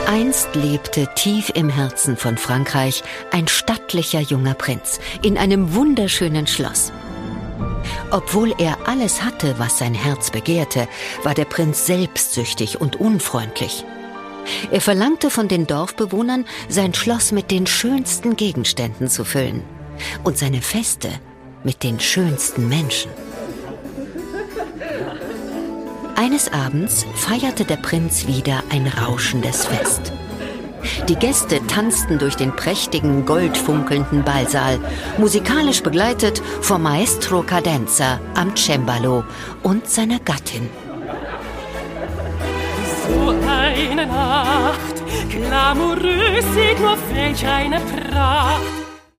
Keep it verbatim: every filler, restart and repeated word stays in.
Einst lebte tief im Herzen von Frankreich ein stattlicher junger Prinz in einem wunderschönen Schloss. Obwohl er alles hatte, was sein Herz begehrte, war der Prinz selbstsüchtig und unfreundlich. Er verlangte von den Dorfbewohnern, sein Schloss mit den schönsten Gegenständen zu füllen und seine Feste mit den schönsten Menschen. Eines Abends feierte der Prinz wieder ein rauschendes Fest. Die Gäste tanzten durch den prächtigen, goldfunkelnden Ballsaal, musikalisch begleitet vom Maestro Cadenza am Cembalo und seiner Gattin. So eine Nacht, glamourös, seht nur welch eine Pracht.